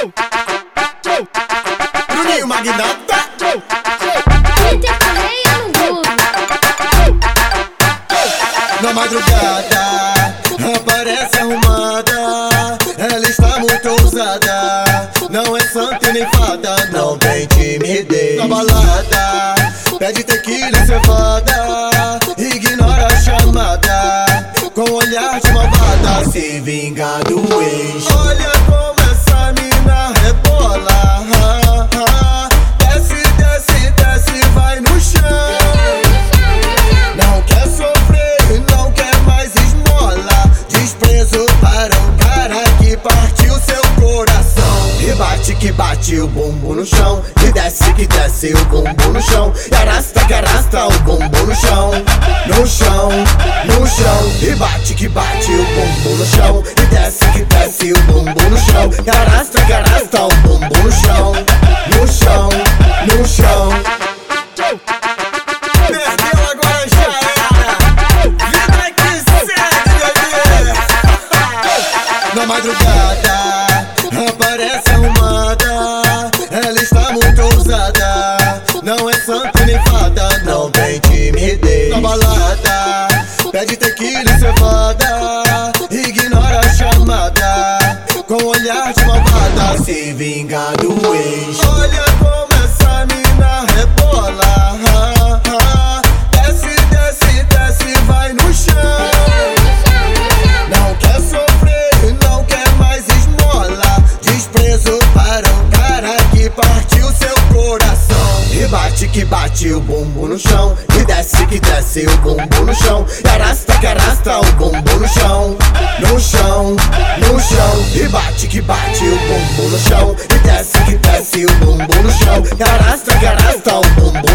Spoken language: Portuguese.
Bruninho Magnata. Na madrugada aparece arrumada, ela está muito ousada, não é santa e nem fada, não tem timidez. Na balada pede tequila e cevada, ignora a chamada, com olhar de malvada, se vinga do ex. Olha como essa mina rebola, desce, desce, desce, vai no chão. Não quer sofrer, não quer mais esmola, desprezo para um cara que partiu seu coração. E bate que bate o bumbum no chão, e desce que desce o bumbum no chão, e arrasta que arrasta o bumbum no chão. No chão, no chão. E bate que bate o bumbum no chão, e desce que desce o bumbum no chão, e arrasta que arrasta o bumbum no chão. No chão, no chão. Perdeu, agora já era. Vida que segue, bebê. Na madrugada aparece arrumada, ela está muito ousada, não é santa e nem fada, não tem timidez. Na balada pede tequila e cevada, ignora a chamada, com olhar de malvada, se vinga do ex. Olha como essa mina rebola, desce, desce, desce, vai no chão. Não quer sofrer, não quer mais esmola, desprezo para um cara que partiu seu coração. E bate que bate o bumbum no chão, e desce que desce o bumbum no chão, e arrasta que arrasta o bumbum no chão. No chão, no chão. E bate que bate o bumbum no chão, e desce que desce o bumbum no chão, e arrasta que arrasta o bumbum